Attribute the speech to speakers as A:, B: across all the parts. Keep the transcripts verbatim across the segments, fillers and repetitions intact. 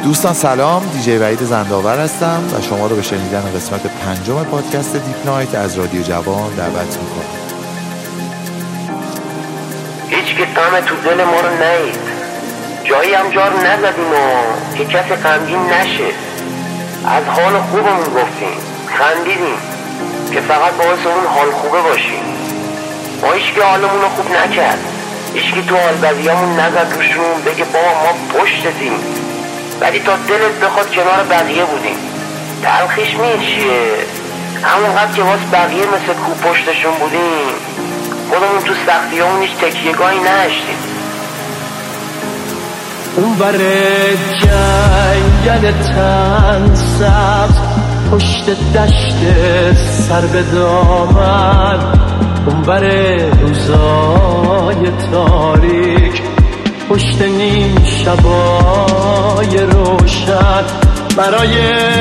A: دوستان سلام، دیجی وحید زندآور هستم و شما رو به شنیدن قسمت پنجم پادکست دیپ نایت از رادیو جوان دعوت میکنم.
B: هیچ که غم تو دل ما رو نهید، جایی هم جا رو نزدیم و که کسی غمگین نشه. از حال خوبمون گفتیم، خندیدیم که فقط باعث اون حال خوبه باشیم. ما هیچ که حالمون رو خوب نکرد، هیچ که تو حال بدیامون نزد روشون بگه بابا ما پشتتیم، ولی تا دلت بخواد کنار بقیه بودیم. تلخیش میشیه همونقدر که واسه بقیه مثل کو پشتشون بودیم، خودمون تو سختیامون هیچ تکیهگاهی نداشتیم.
C: اون بر جنگل تن سبز پشت دشت سر به دامن، اون بر روزای تاریک پشت نیم شبای روشن، برای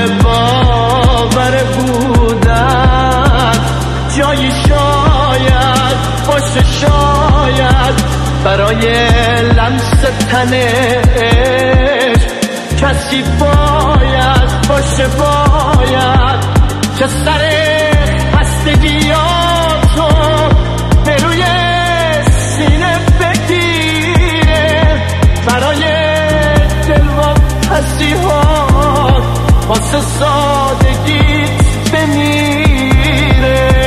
C: باور بودن جایی شاید باشه، شاید برای لمس تن عشق کسی باید باشه، باید که سر خستگیاتو به روی سینه بگیره، برای دلواپسی ها واسه سادگیت بمیره.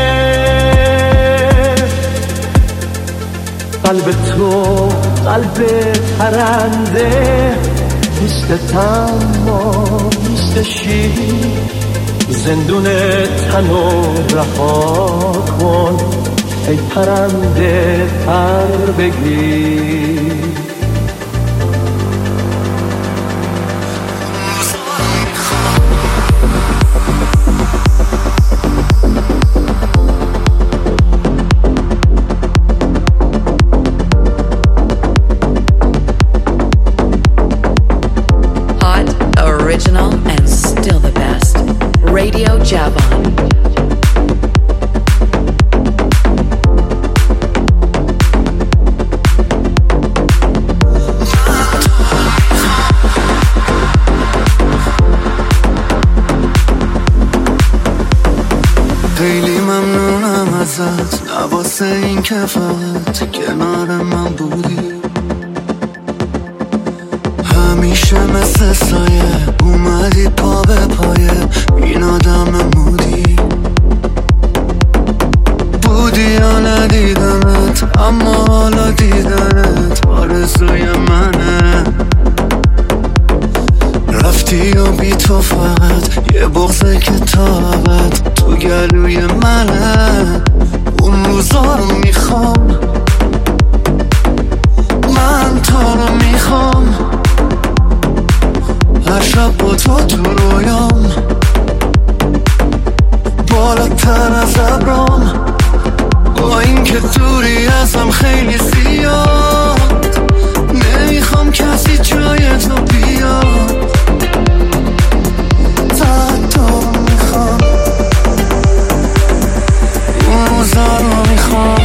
C: قلب تو قلب پرنده نیست، اما نیست شیر، زندون تنو رها کن ای پرنده پر بگیر.
D: Radio Javan.
E: خیلی ممنونم ازت، نواسه این که فقط کنار من بودی، همیشه مثل سایه اومدی پا به پایه این آدم مودی. بودی یا ندیدمت، اما حالا دیدنت آرزوی منه. رفتی و بی تو فقط یه بغضه که تا ابد تو گلوی منه. اون روزا رو میخوام، من تو رو میخوام، هر شب با تو تو رویام، بالاتر از ابرام، با این که دوری ازم خیلی زیاد، نمیخوام کسی جای تو بیاد، فقط تو رو میخوام، اون روزا رو میخوام.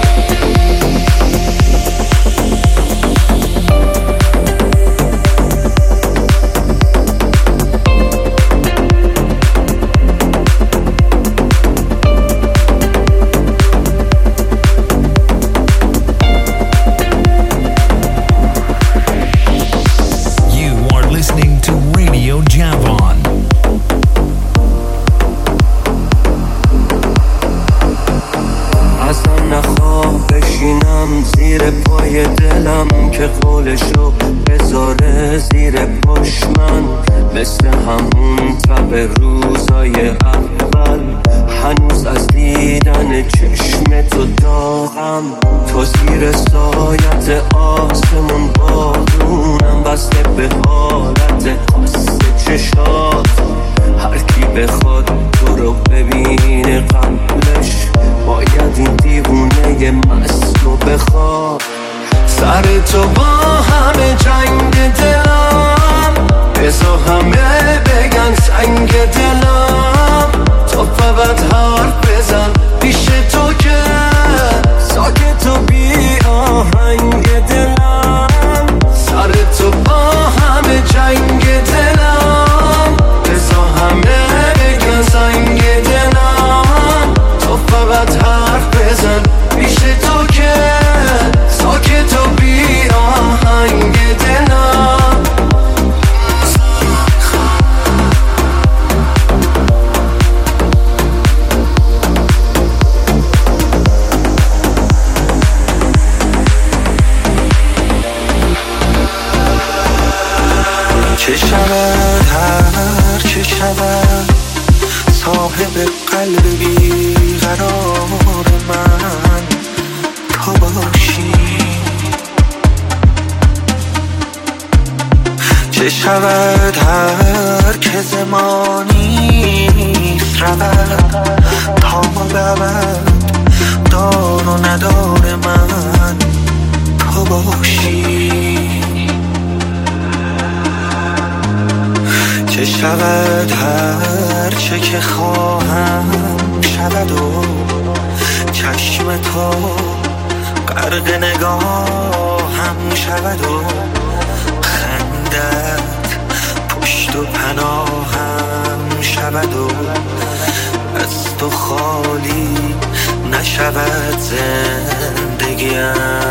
E: زیر پای دلم که قولشو بذاره زیر پشت من، مثل همون تب روزای اول، هنوز از دیدن چشم تو داغم. تو زیر سایت آسمون بارونم، بسته به حالت قصد چشات، هر کی بخواد تو رو ببینه قبلش باید این دیوونه مست رو بخواد. سر تو با همه جنگ دلم، بذار همه بگن سنگ دلم، تو فقط حرف بزن پیش تو که ساکت و بی آهنگ دلم. سر تو با همه جنگ چه شود هر که زمانیست رود تا ببد دار و ندار من تو باشی. چه شود هر چه که خواهم شود و چشم تو غرق نگاهم شود و خندت پشت و پناهم شود و از تو خالی نشود زندگیم.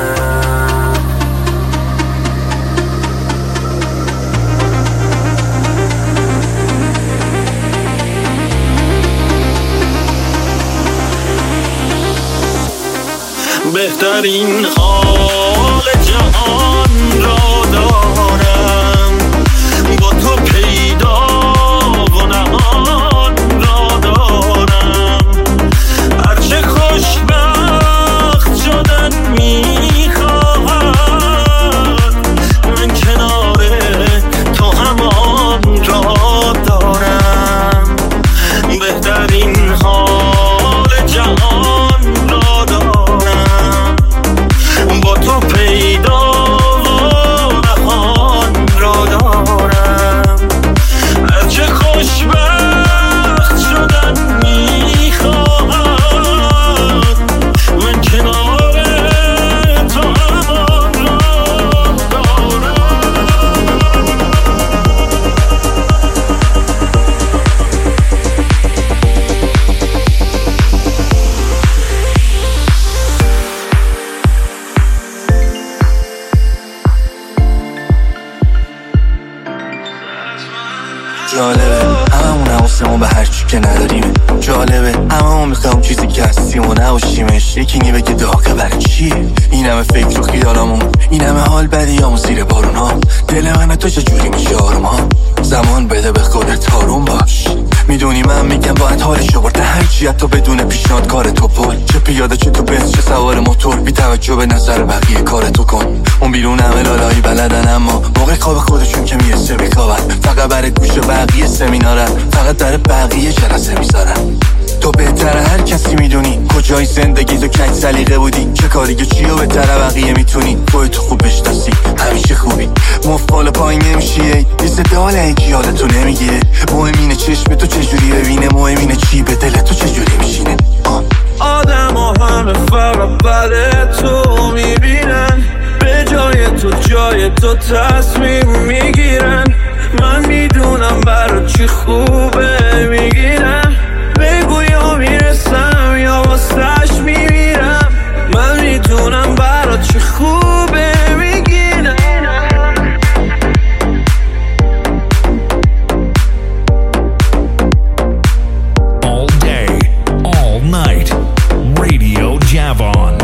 E: بهترین حال جهان را دارم با تو پیدا و نهان را دارم. هرچه خوشبخت شدن میخواهد من کنار تو همان را دارم. بهترین حال جهان را دارم با تو پیدا و نهان را دارم. هرچه خوشبخت شدن میخواهد من کنار تو همان را دارم.
D: جالبه هممون حواسمون به هرچی که نداریم. جالبه هممون میخوام چیزی که هستیم و نباشیمش. یکی نی بگه داغه برای چیه این همه فکر و خیالامون، این همه حال بدیامون زیر بارون ها. دل من تو چجوری میشه آروم ها؟ زمان بده به خودت آروم باش. میدونی من میگم باید حالشو برده هرچی حتی بدون پیشنهاد کار تو پل. چه پیاده چه تو بس چه سوار موتور بی توجه به نظر بقیه کار تو کن. اون بیرون همه لالایی بلدن اما موقع خواب خودشون که میرسه میخوابن. فقط برای گوش بقیه سمینارن، فقط در بقیه جلسه میذارن. تو بهتره هر کسی میدونی کجای زندگی تو کج سلیقه بودی چه کاری که چی و بهتره بقیه میتونی خودتو خوب بشناسی همیشه خوبی. مفال پایین نمیشی لیست داله اینکی حالتو نمیگیره. مهم اینه چشم تو چجوری ببینه، مهم اینه چی به دل تو چجوری میشینه.
E: آدم ها همه فقط بله تو میبینن، به جای تو جای تو تصمیم میگیرن. من میدونم برا چی خوبه میگیرم، بگو یا میرسم یا واسش میمیرم. من میدونم برا چی خوبه میگیرم.
F: All day, all night, Radio Javon.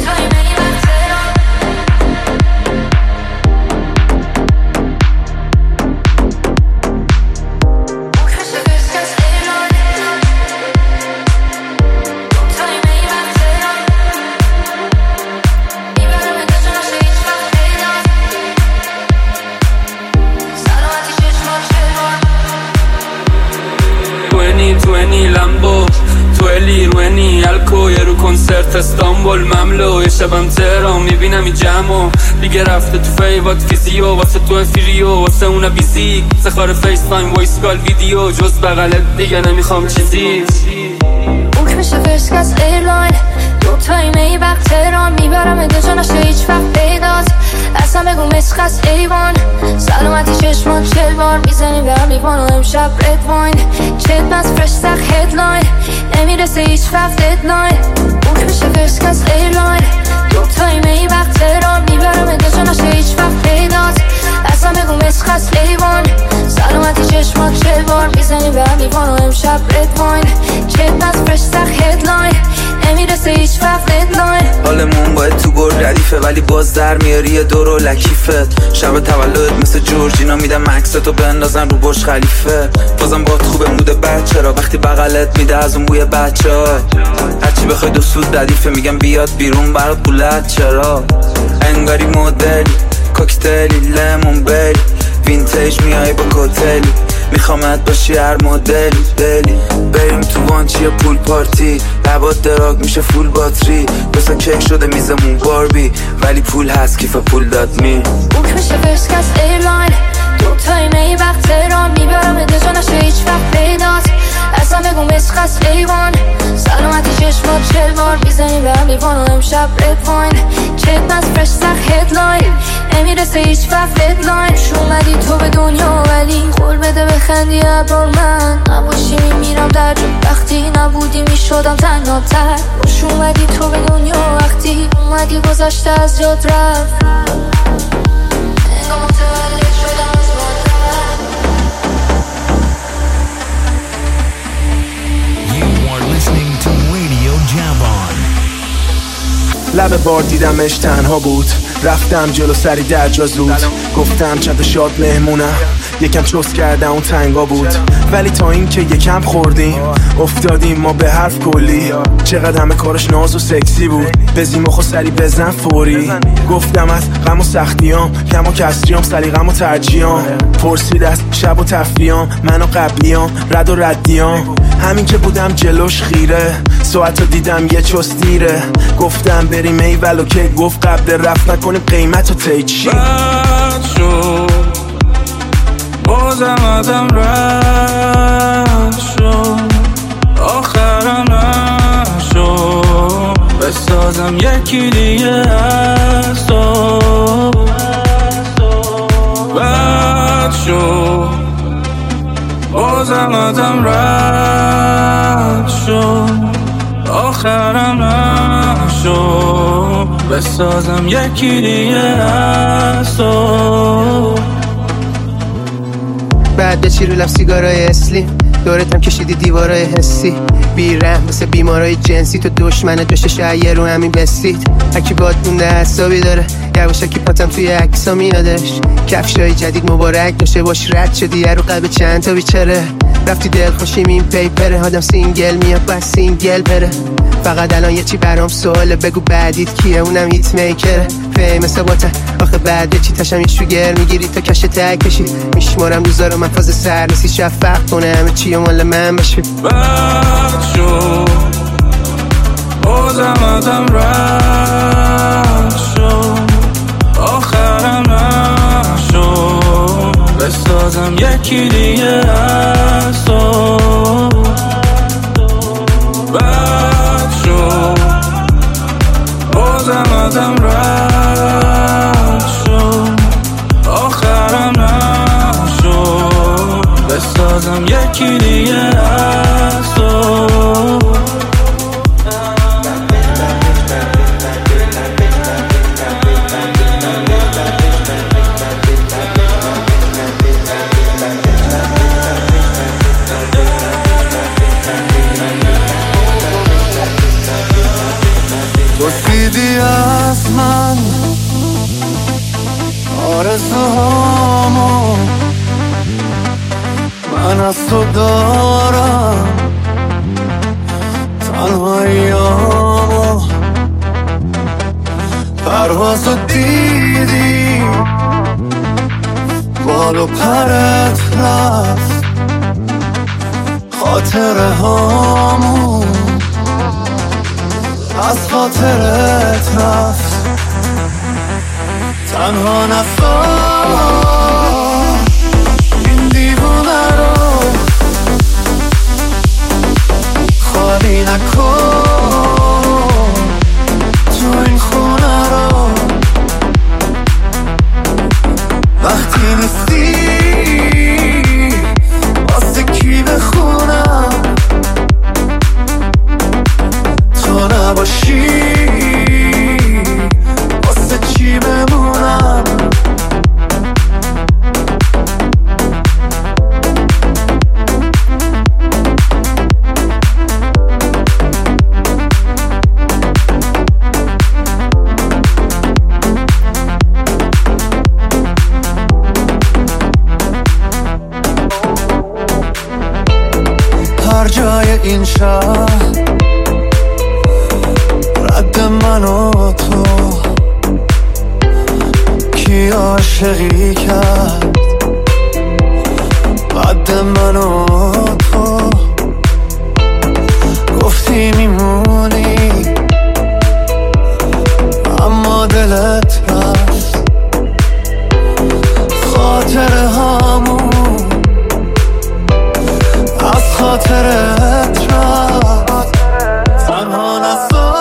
G: کنسرت استانبول مملو یه شبم تهران میبینم این جمعو دیگه رفته تو فیوات فیزیو واسه تو فیریو واسه اونا بیزیک سخار فیس تایم وایس کال ویدیو جز بغلت دیگه نمیخوام چیزی.
H: بوک میشه فرست کلاس ایرلاین دو تایی می وقت تهران میبرم دو جا نشه هیچ وقت پیداست اصلا بگو مسخص ایوان سلامتی چشمان چل بار میزنی به هم لیوان و امشب رد واین چت بس فرش سخ هدلاین نمیرسه هیچ وقت ددلاین. بوک میشه فرست کلاس ایرلاین دو تایی می وقت تهران میبرم دو جا نشه هیچ وقت پیداست اصلا بگو مسخص ایوان سلامتی چشمان چل بار میزنی به هم لیوان و امشب رد واین چت بس فرش سخ هدلاین نمیرسه هیچ وقت ددلاین.
E: حالمون باید تو گل ردیفه ولی باز در میاری یه دور و لکیفت شب تولد مثل جورجینا میدم مکستو بندازن رو برج خلیفه بازم باد خوبه مود بچه را وقتی بغلت میده از اون بوی بچه ها هرچی بخوای دو سود ردیفه میگم بیاد بیرون برات پولت چرا انگاری مدلی کوکتلی لیمون بری وینتیج میای با کتلی، میخوامت باشی هر مدلی دلی. بریم تو وانچی یا پول پارتی، لبات دراگ میشه فول باتری. بسا کیک شده میزمون باربی، ولی پول هست کیف پول داد می
H: بوک میشه فرسکس ایرلاین، دوتای می وقت تهران. میبرم دجا نشه هیچ وقت پیدات، اصلا بگو مسخص ایوان. سلامتی چشمات چلوار میزنی به هم لیوان و امشب رد واین. چک از فرش سخ هدلاین، نمیرسه هیچ وقت ددلاین. شومدی تو به دنیا ولی قول بده بخندی ابرار من نباشی. میمیرم در جو وقتی نبودی میشدم تنها تر. شومدی تو به دنیا وقتی اومدی گذشته از جات رفت. انگاه متولد شدم از مادر.
F: You are listening to Radio Javon.
I: لب بار دیدمش تنها بود، رفتم جلو سری در جا زود. گفتم چند شاد مهمونم، یکم چوس کردم اون تنگا بود. ولی تا این که یکم خوردیم افتادیم ما به حرف کلی. چقدر همه کارش ناز و سکسی بود، بزیم و خود سری بزن فوری. گفتم از غم و سختیام، کم و کسریام، سلیقم و ترجیام. پرسید از شب و تفریام، من و قبلیام، رد و ردیام. همین که بودم جلوش خیره، ساعت رو دیدم یه چوس دیره. گفتم بریم ای ولو که گفت قبل رفت نکنیم قیمت و تیچی.
J: بد شد بازم آدم رد شد، آخرم نشد. بسازم یکی دیگه از تو. بد شد بازم آدم رد شد، آخرم نشد. بسازم یکی دیگه از تو.
K: بعد به چی رو لب سیگارای اسلیم، دورتم کشیدی دیوارای حسی. بیرحم مثل بیمارای جنسی، تو دشمنت بشه شاید رو همین بستید. هکی باد مونده حسابی داره، یواشکی پاتم توی عکسا میادش. کفشای جدید مبارک داشته باش، رد شدی رو قلب چند تا بیچاره. رفتی دل خوشیم این پیپره، آدم سینگل میاد بس سینگل بره. فقط الان یه چی برام سواله، بگو بعدیت کیه؟ اونم هیت میکره. فیمس باته آخه بعد یه چی تشم یه شوگر میگیری تا کش تک کشی. میشمارم روزا رو من فاز سر نیستی، شفق کنه همه چی و مال من بشه.
J: بد شد بازم آدم رد شد، آخرم نشد. بسازم یکی دیگه از تو. بد شد بازم آدم رد شد، آخرم نشد. بسازم یکی دیگه از تو.
C: پرسیدی از من آرزوهامو، من از تو دارم تنهاییامو. پروازو دیدی بال و پرت رفت، خاطره هامو از خاطرت رفت. تنها نفر این دیوونه رو خالی نکن، تو این خونه رو وقتی نیستی واسه کی بخونم؟ تو نباشی واسه چی بمونم؟ هر جای این شهر رد من و تو، کی عاشقی کرد قد من و تو گفتی میمونی اما دلت رفت خاطر همون از خاطرت رفت تنها نسا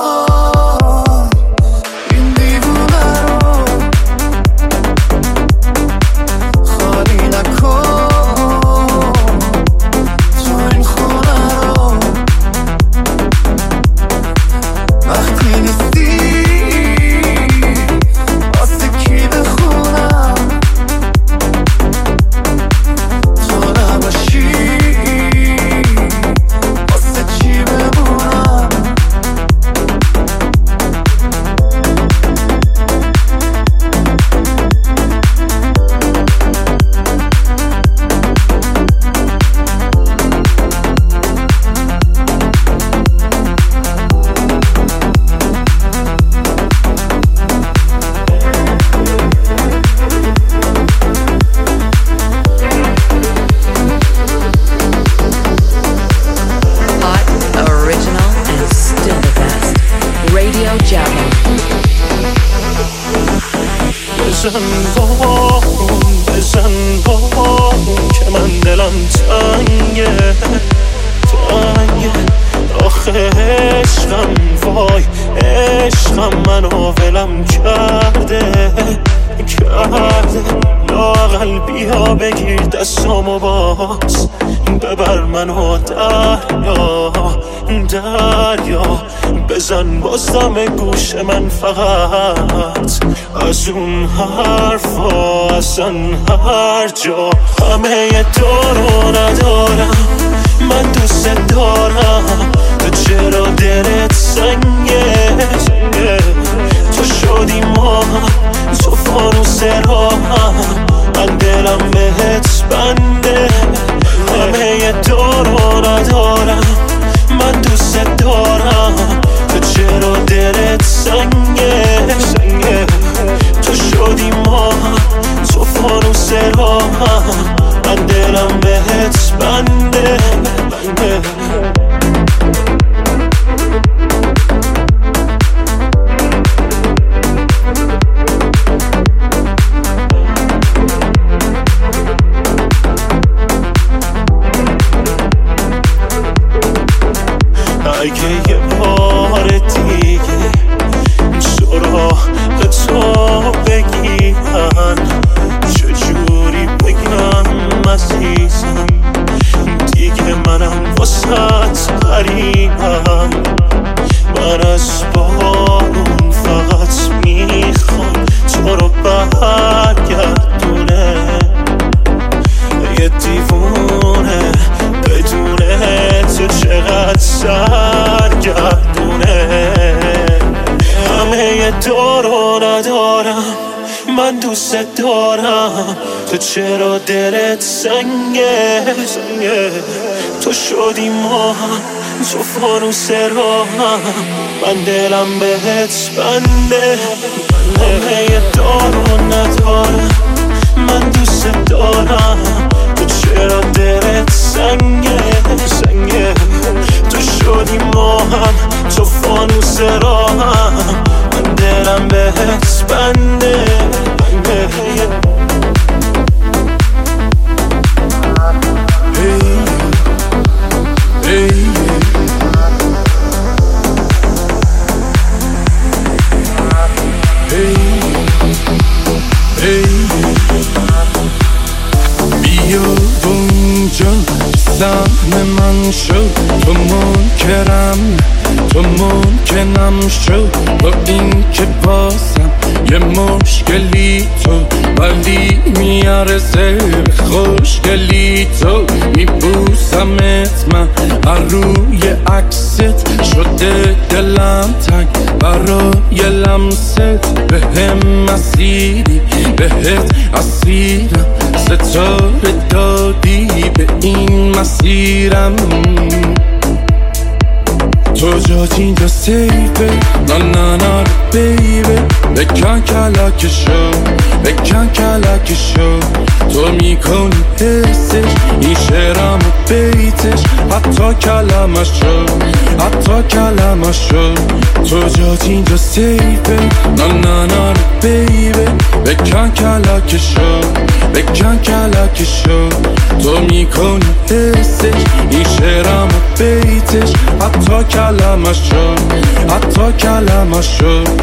C: این دیوونه رو خالی نکن تو این خونه رو وقتی نیستی واسه کی بخونم تو نباشی واسه چی بمونم
L: Original and still the best. Radio Jabba.
J: بزن بارون بزن بارون که من دلم تنگه تنگه آخه عشقم وای عشقم منو ولم کرده کرده لااقل بیا بگیر دستامو باز ببر منو دریا دریا بزن بازدم گوش من فقط از اون حرفا اصلا هر جا همه دارو ندارم من دوست دارم تو چرا دلت سنگه سنگه تو شدی ما تو فانوس راهم من دلم بهت بنده همه دارو ندارم من دوست دارم تو چرا دلت سنگه سنگه تو شدی ما تو فانوس راهم من دلم بهت بنده بنده اگه یه بار دیگه سراغ تو بگیرن چجوری بگم عزیزم دیگه منم واسط غریبم من از بارون فقط میخوام تو رو برگردونه یه دیوونه بدونه تو چقدر سرگردونه همه دارو ندارم من دوست دارم تو چرا دلت سنگه سنگه تو شدی ما تو فانوس راهم من دلم بهت بنده همه دارو ندارم من دوست دارم تو چرا دلت سنگه سنگه تو شدی ما هم تو فانوس راهم من دلم بهت بنده بنده
M: بیا اونجا سهم من شد تو منکرم تو ممکنم شد با این که بازم یه مشکلی تو ولی میارزه خوشگلی تو میبوسمت من روی عکست شده دلم تنگ برای لمست بهم مسیری بهت اسیرم ستاره دادی به این مسیرم تو جاتی دا سیفه نا نا نا بیبه بکن کلکشو بکن کلکشو تو میکنی حسش این شعرم و بیتش حتی کلمش شد حتی کلمش شد تو جات اینجا سیفه نه نه نه بیبه بکن کلک شد بکن کلک شد تو میکنی حسش این شعرم و بیتش حتی کلمش شد حتی کلمش شد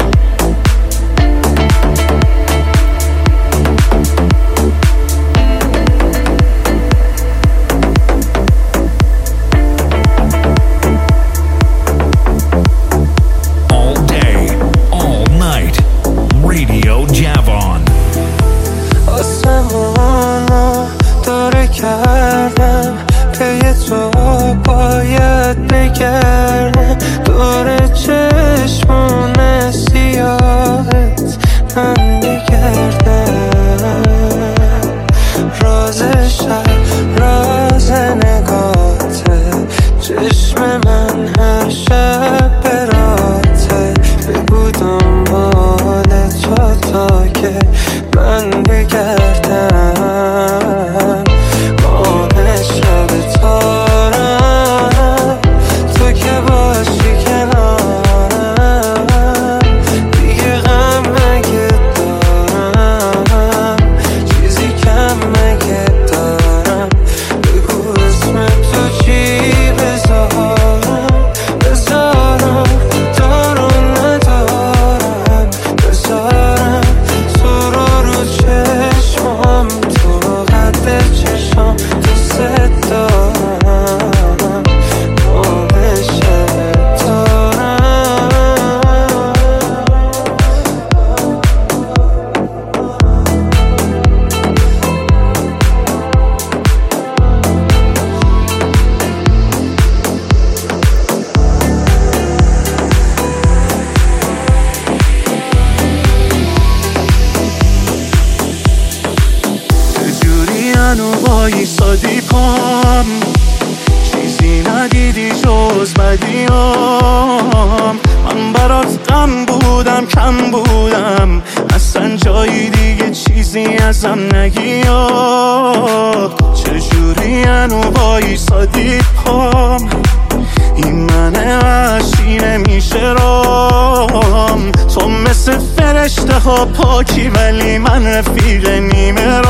N: پاکی ولی من رفیق نیمه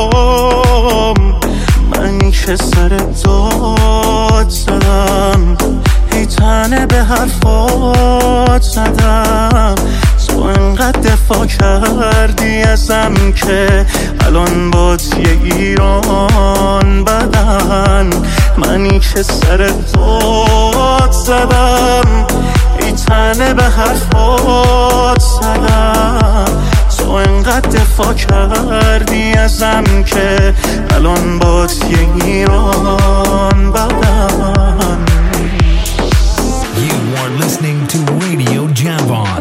N: روم منی که سر داد زدم هی تنه به حرفات زدم تو انقدر دفاع کردی ازم که الان باد یه ایران بدن منی که سر داد زدم هی تنه به حرفات زدم تو انقدر دفاع کردی ازم که الان باد یه ایران بدن.
F: You are listening to Radio Javon.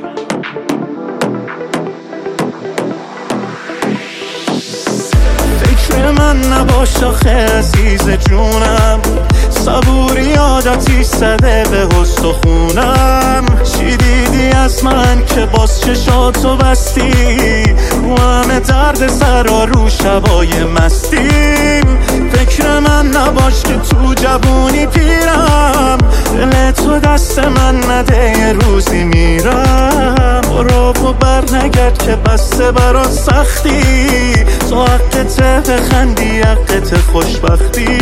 N: فکر من نباش آخه عزیز جونم صبوری عادتی زده به استخونم چی دیدی از من که باز چشاتو بستی رو همه درد سرا رو شبای مستیم فکر من نباش که تو جوونی پیرم دل تو دست من نده یه روزی میرم برو و بر نگرد که بسته برات سختی تو حقته بخندی حقت خوشبختی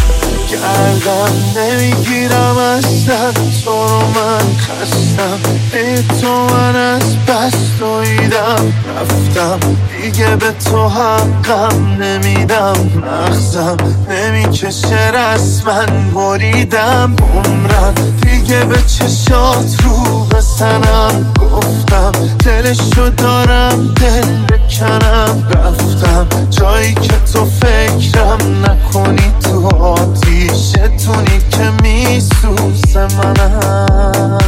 C: نمیگیرم اصلا تو رو من خستم ای تو من از بس دویدم رفتم دیگه به تو حقم نمیدم مغزم نمیکشه رسما بریدم عمرم دیگه به چشات رو بزنم گفتم دلشو دارم دل بکنم رفتم جایی که تو فکرم نکنی تو آتیش تونی که میسوزه منم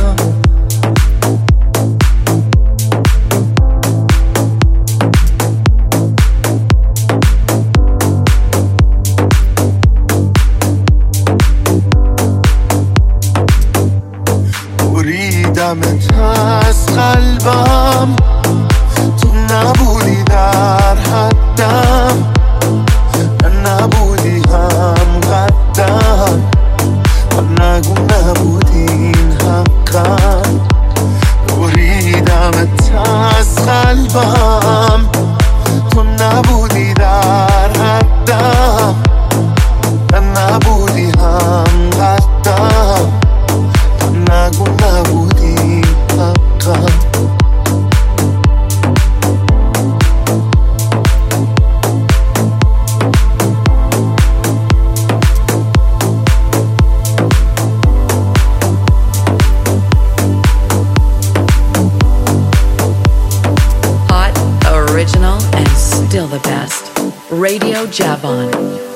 C: بریدمت از قلبم تو نبودی در حدم نبودی هم قدم نگو نبودی این حقم بریدمت از قلبم تو نبودی در حدم نبودی هم قدم نگو نبودی حقم
L: Hot, original, and still the best. Radio Javon.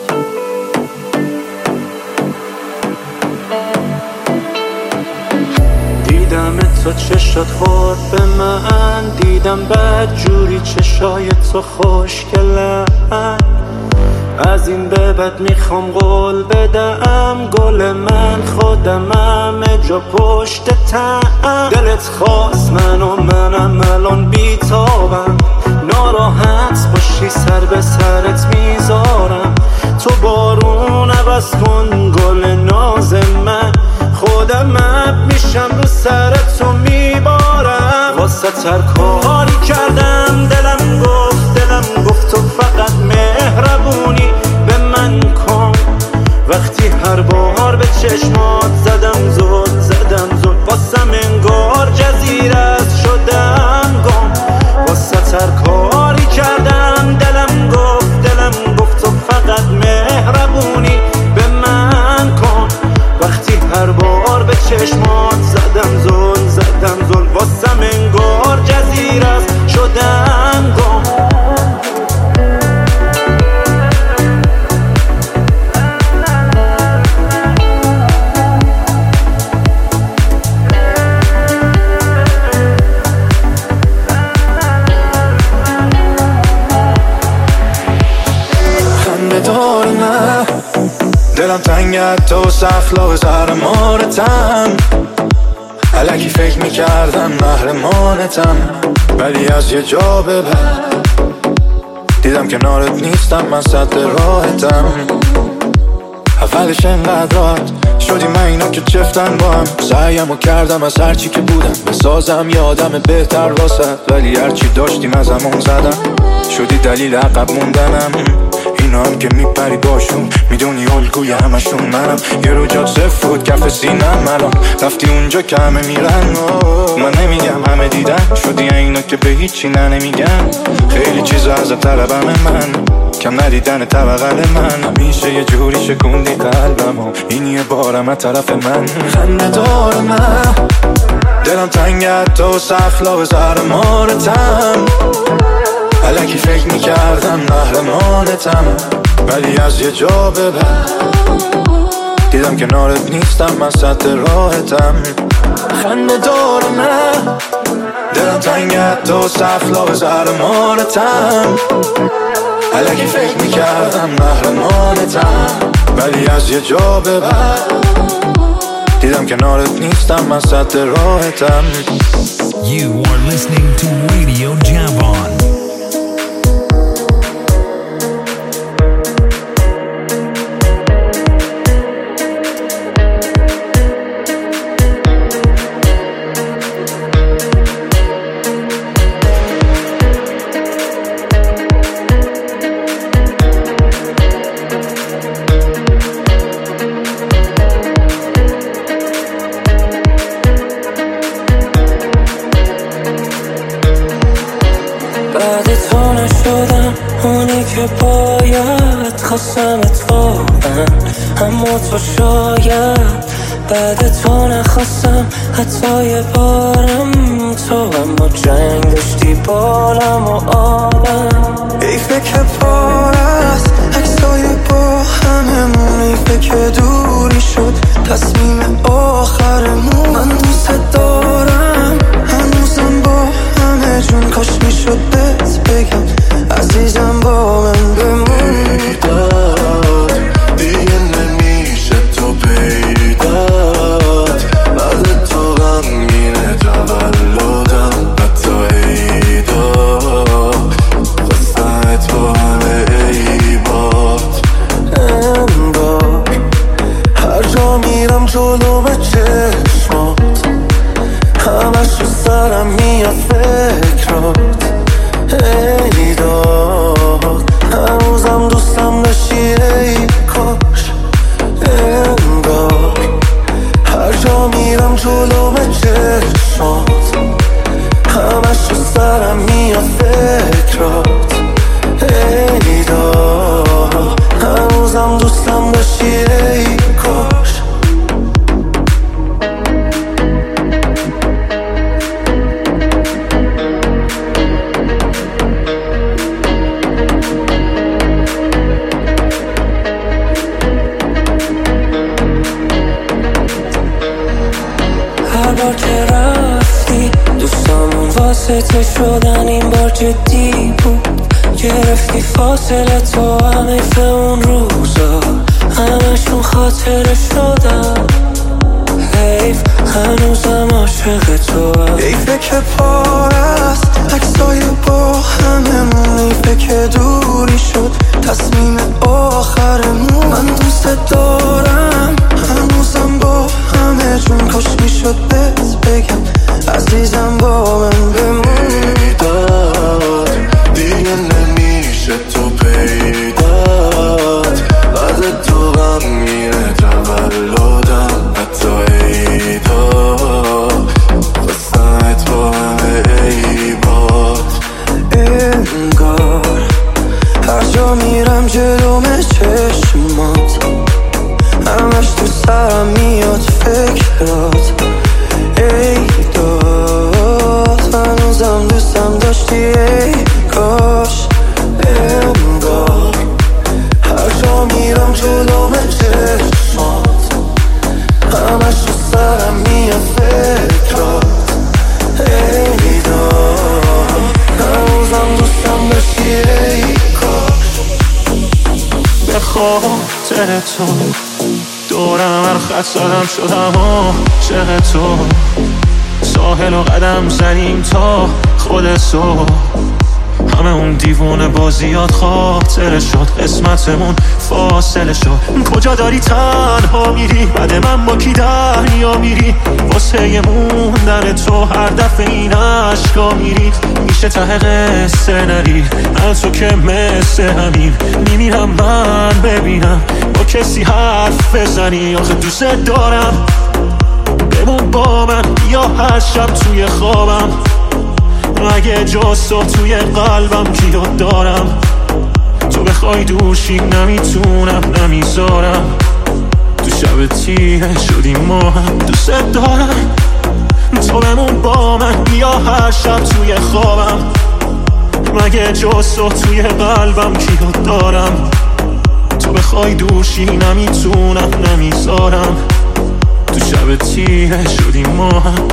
N: دیدم تو چشات خورد به من دیدم بد جوری چشای تو خوشگلن از این به بعد میخوام قول بدم گل من خودم همه جا پشت تم دلت خواست من و منم الان بیتابم ناراحت باشی سر به سرت میذارم تو بارون عوض کن گل ناز من خودم اب میشم رو سرت تو میبارم واسه تر کاری کردم دلم گفت دلم گفت تو فقط مهربونی به من کن وقتی هر بار به چشمات زدم زود زدم زود واسم انگار جزیره است شدم گم واسه تر کاری کردم دلم گفت دلم گفت تو فقط مهربونی به من کن وقتی هر بار به چشمات زدم زل زدم زل واسم انگار جزیره است شدم گم
C: خنده دار نه دلم تنگت تو سخلا زهر مارتم الکی فکر میکردم محرمانتم ولی از یه جا به بعد دیدم کنارت نیستم من سد راحتم اولش انقدر راحت شدی من اینا که چفتن با هم سعیم و کردم از هرچی که بودم بسازم یه آدم بهتر واسه ولی هرچی داشتیم از همون زدم شدی دلیل عقب موندنم اینا هم که میپری باشون میدونی الگوی همشون منم یه رو جات صفر بود کف سینم الان رفتی اونجا که همه میرن من نمیگم همه دیدن شدی اینا که به هیچی نه نمیگن خیلی چیزا از طلبم من کم ندیدن طبقل من همیشه یه جوری شکوندی قلبم و این یه بارم از طرف من خنده دار من دلم تنگت تو سخلا به زهر مارتم الکی فکر میکردم محرمانتم ولی از یه جا به بعد دیدم کنارت نیستم من سد راحتم خنده دار نه دلم تنگت تو سخلا به زهر مارتم الکی فکر میکردم محرمانتم ولی از یه جا به بعد دیدم کنارت نیستم من سد راحتم.
F: You are listening to Radio Javon.
J: نخواستم اتفاقا، اما تو شاید بعد تو نخواستم حتی یه بارم تو، اما جنگ داشتی بالم و آبم.
C: حیفه که پار است عکسای با هممون، حیفه که دوری شد تصمیم آخرمون. من دوست دارم هنوزم با همه جون، کاش میشد بهت بگم عزیزم با من بمون.
M: بیداد دیگه نمیشه تو پیداد، بعد تو غمگینه تولدم حتی عیدا، خواستمت با همه عیبات.
C: انگار هر جا میرم جلو به چشمات، همش تو سرم میاد فکرات. ای داد هنوزم دوستم داشتی ای کاش. انگار هر جا میرم جلو به چشمات، همش تو سرم میاد فکرات. ای داد هنوزم دوستم داشتی ای کاش.
J: هر بار که رفتی دوستامون واسطه شدن، این بار جدی بود. گرفتی فاصله تو، هم حیف اون روزا همشون خاطره شدن. حیف هنوزم عاشق تو هم.
C: حیفه که پار است عکسای با هممون، حیفه که دوری شد تصمیم آخرمون. من دوست دارم هنوزم با همه جون، کاش میشد بهت بگم عزیزم با من بمون.
M: بیداد دیگه نمیشه تو پیداد، بعد تو غمگینه تولدم حتی عیدا، خواستمت با همه عیبات.
C: انگار هر جا میرم جلوم چشمات، همش تو سرم میاد فکرات. ای داد هنوزم دوستم داشتی ای کاش. انگار هر جا میرم جلوم چشمات، همش تو سرم میاد فکرات. ای داد هنوزم دوستم داشتی ای کاش.
N: به خاطر تو دورم هر خط زدم شدم عاشق تو، ساحل و قدم زدیم تا خود تو. همه اون دیوونه بازیات خاطره شد، قسمتمون فاصله شد. کجا داری تنها میری، بعد من با کی دریا میری؟ واسه موندن تو هر دفعه این عشقا میری. میشه ته قصه نری از تو که مثل همین، میمیرم من ببینم با کسی حرف بزنی. آخه دوست دارم بمون با من، یا هر شب توی خوابم اگه جز تو توی قلبم کیو دارم. تو بخوای دوشی نمیتونم نمیذارم، تو شب تیره شدیم ما هم. دوست دارم تو بمون با من، یا هر شب توی خوابم اگه جز تو توی قلبم کیو دارم. تو بخوای دوشی نمیتونم نمیذارم، تو شب تیره شدیم ما هم.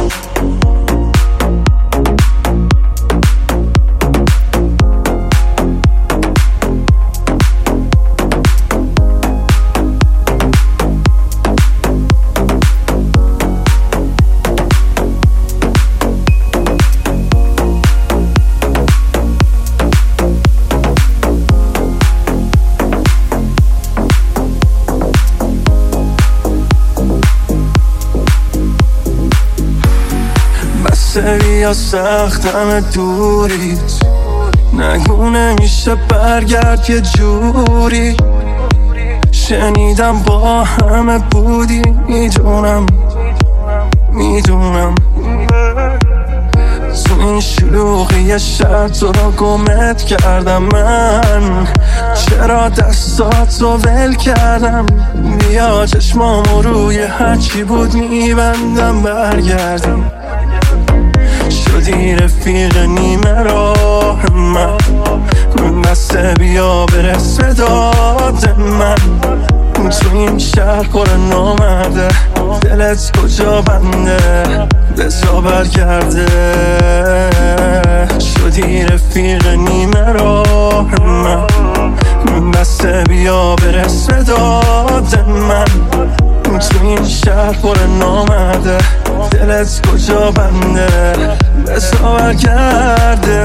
C: بیا سختم دوریت، نگو نمیشه برگرد یه جوری. شنیدم با همه بودی، میدونم میدونم
M: تو این شلوغی شب تو رو گمت کردم من، چرا دستاتو ول کردم؟ بیا چشمامو روی هرچی بود میبندم برگردیم، شدی رفیق نیمه راه من، بسته بیا برس به داد من. تو این شهر پر نامرده، دلت کجا بنده بزا برگرده، شدی رفیق نیمه راه من، بسته بیا برس به داد من. تو این شهر پر نامرده، دلت کجا بنده بزا برگرده.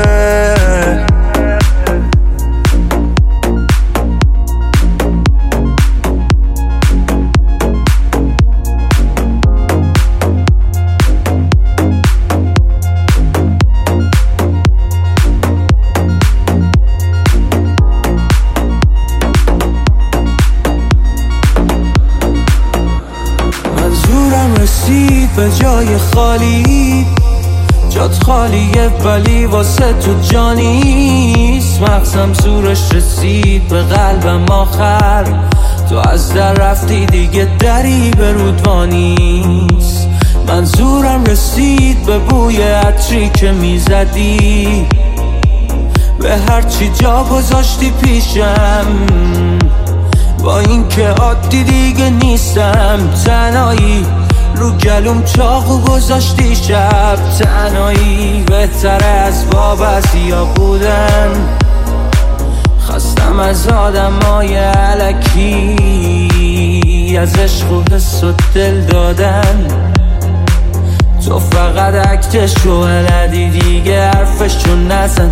J: به جای خالی، جات خالیه ولی واسه تو جانیست. مغزم زورش رسید به قلبم آخر، تو از در رفتی دیگه دری به رودوانیست. من زورم رسید به بوی عطری که میزدی، به هرچی جا گذاشتی پیشم، با این که عادی دیگه نیستم. تنهایی رو گلوم چاقو گذاشتی شب، تنهایی بهتره از باب ازیا بودن. خستم از آدم های علکی، از عشق و حس و دل دادن. تو فقط عکتشو بلدی دیگه حرفشو نزن،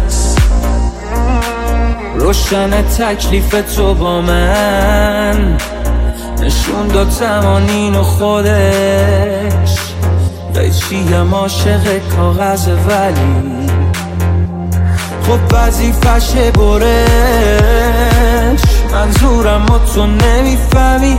J: روشن تکلیف تو با من. نشون داد زمانین و خودش، قیچیم عاشق کاغذ ولی خب وظیفشه برش. منظورم و تو نمیفهمی،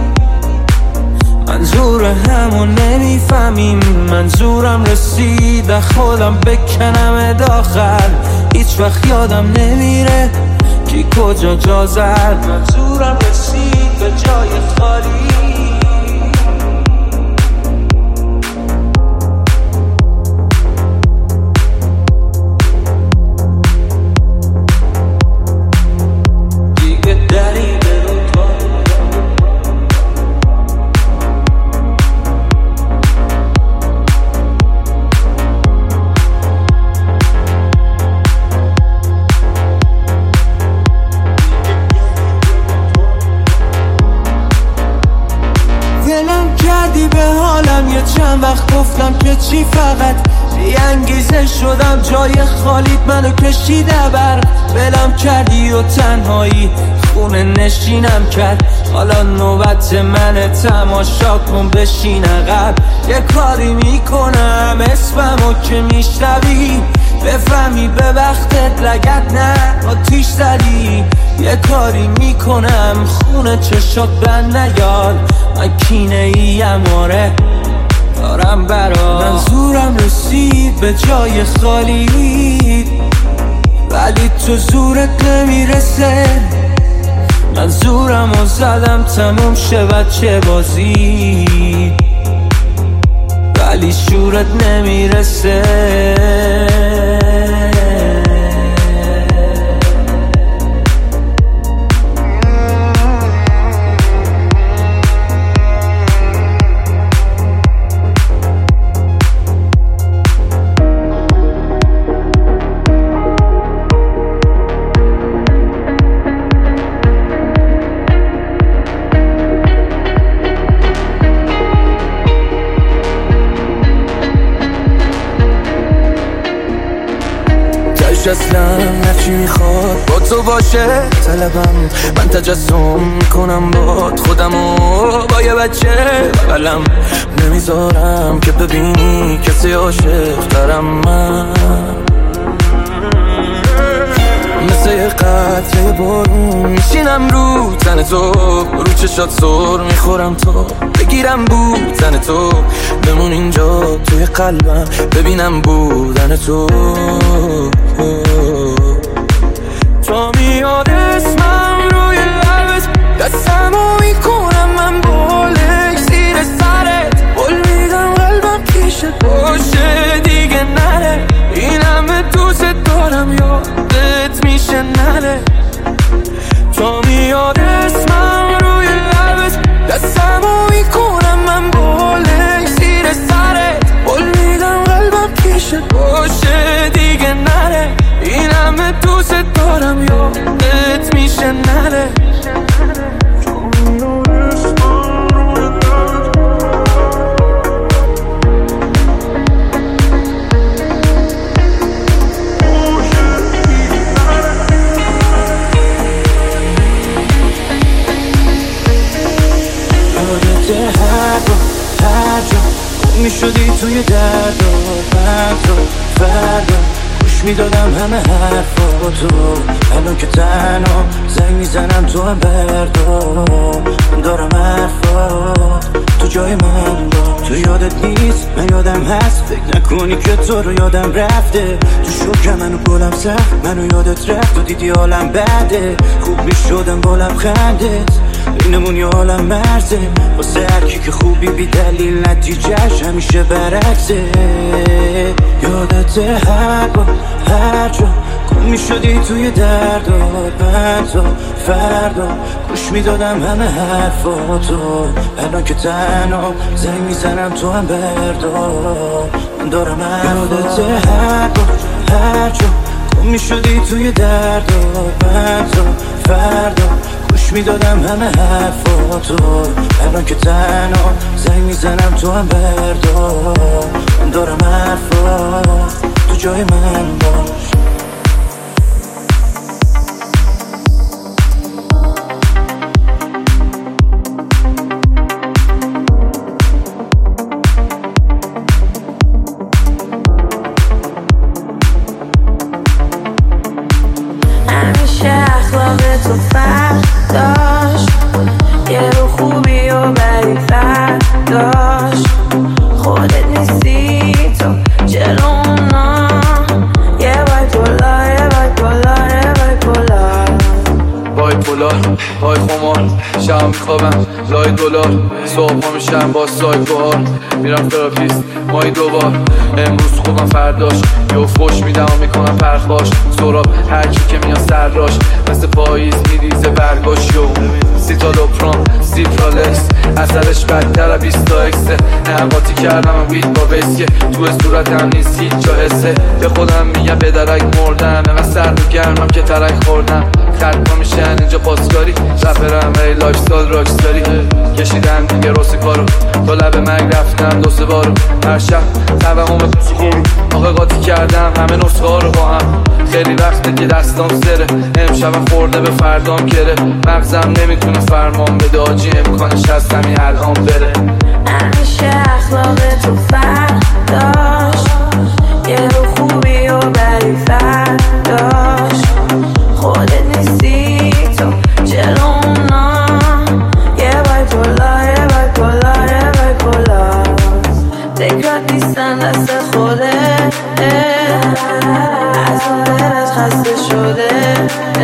J: منظور همون نمیفهمیم. منظورم رسید خودم بکنم داخل، هیچ وقت یادم نمیره کی کجا جا زد. منظورم رسید به جای خالی، دیگه دری به چند وقت گفتم که چی، فقط بی انگیزه شدم جای خالیت منو کشید بر. بلم کردی و تنهایی خونه نشینم کرد، حالا نوبت منه تماشا کن بشین عقب. یه کاری میکنم اسممو که میشنوی، بفهمی به وقتت لگت نه آتیش زدی. یه کاری میکنم خونه چشات بند نیاد، من کینه ایم آره دارم برا. منظورم رسید به جای خالی، ولی تو زورت نمیرسه. منظورم رو زدم تموم شه بچه بازی، ولی شورت نمیرسه. اصلا نفچی میخواد با تو باشه طلبم، من تجسم کنم باد خودمو با یه بچه بغلم. نمیذارم که ببینی کسی عاشق ترم من، مثل یه قطره بارون میشینم رو تن تو، رو چشات سر میخورم تو. بگی
D: بگیرم بودن تو، بمون اینجا توی قلبم ببینم بودن تو. تو میاد اسمم روی لبت، دستمو میکنم من بالک زیر سرت، بول میدم قلبم پیشت باشه دیگه نره. این همه دوست دارم یادت میشه نره. تو میاد اسمم روی لبت، دستمو میکنم من بالک زیر سرت، بول میدم قلبم پیشت باشه دیگه نره. این همه دوست دارم یادت میشه نره. میشدی توی درد و مرد و فردا گوش میدادم همه حرفاتو. الان که تنها زنگ میزنم تو هم بردار، من دارم حرفات تو جای من باش. تو یادت نیست من یادم هست، فکر نکنی که تو رو یادم رفته. تو شکر منو گلم سخت، منو یادت رفت و دیدی حالم بده. خوب میشدم با لبخندت، اینمون یه عالم مرزه. واسه هرکی که خوبی بی دلیل نتیجهش همیشه برعکسه. یادت هر با هر جا گم میشدی توی درد و بند و فردا گوش میدادم همه حرفاتو. الان که تنها زنگ میزنم تو هم بردار، من دارم یادت هر با هر جا گم میشدی توی درد و بند و فردا گوش میدادم همه حرفاتو. الان که تنها زنگ میزنم تو هم بردار، من دارم حرفات تو جای من باش.
H: همیشه اخلاق تو فرق داشت، یه رو خوبی و بری فرق داشت. خودت نیستی تو جلونا، یه بای پولا یه بای پولا یه بای پولا.
G: بای پولا بای خمار، شب میخوابم لای دلار، صبح ها میشم با سایکوها. میرم تراپیست مایی دوبار، امروز خوبم فرداش یه فوش میدم و میکنم پرخاش. سراب هرکی که میاد سراش مثل پاییز میریزه برگاش. یو سیتالوپرام سیپرالکس اثرش بدتر بیستا اکسه. نقاطی کردم و وید با ویسکه، تو صورتم نیست هیچ جا حسه. به خودم میگم به درک مردم، اینقدر سرد و گرمم که ترک خوردم. خطبا میشن اینجا پاسکاری، رپرم ای لایف ستایل راکستاری. کشیدم دیگه روسی کارو، تا لب مرگ رفتم دو سه بارو. هر شب توهم بسخورو، آقا قاطی کردم همه نسخه ها رو با هم. خیلی وقته که دستام سره، امشبم خورده به فردام گره. مغزم نمیتونه فرمان بده، آجی امکانش هست همین الان بره.
H: همیشه اخلاق تو فرق داشت، یه رو خوبی و بری فرق داشت. خودت نیستی تو جلونا، یه بای پولا یه بای پولا یه بای پولا. تکرات نیستن دست خوده، از اون دلت خسته شده.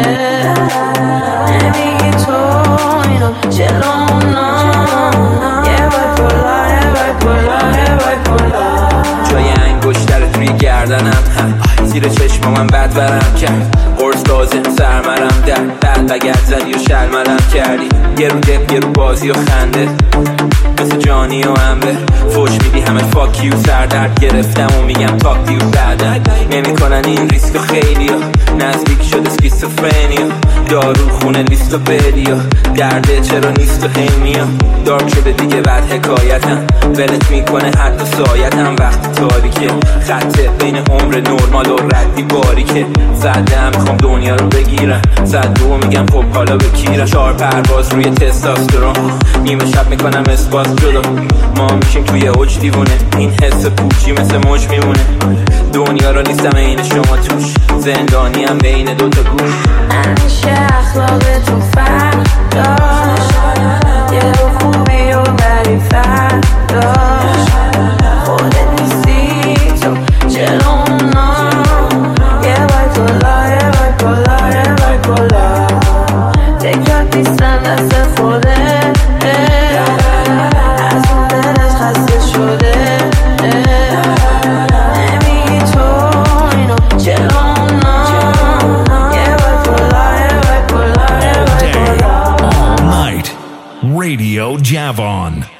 H: نمیگی تو اینو جلونا، یه بای پولا یه بای پولا یه بای پولا.
E: جای انگشترت روی گردنم هم، زیر چشمام من بد برم کرد. قرص لازم سرمرم در بعد بگرد زدی و شرمرم کردی. یه رو دپ یه رو بازی و خنده، مثل جانی و امبر فوش میدی همه فاکی و سردرد گرفتم و میگم تاکتی و بعدن نمیکنن این ریسک خیلی ها. نزدیک شد اسکیزوفرنیا، دارو خونه لیست و بدیا. درده چرا نیست و هیمیا، دارک شده دیگه بعد حکایتم. ولت میکنه حتی سایتم وقتی تاریکه. خطه بین عمر نرمال و ردی باریکه. زدم میخوام دنیا رو بگیرم، زد دو میگم خب حالا بکیرم. چهار پرواز روی تستاسترون، نیمه شب میکنم اسپاس جلو. ما میشیم توی اوج دیوونه، این حس پوچی مثل موج میمونه. دنیا رو نیستم این شما توش، زندانی هم بین دوتا گوش.
H: همیشه اخلاق تو فرق داشت، یه رو خوبی و بری فرق
F: Radio Javon.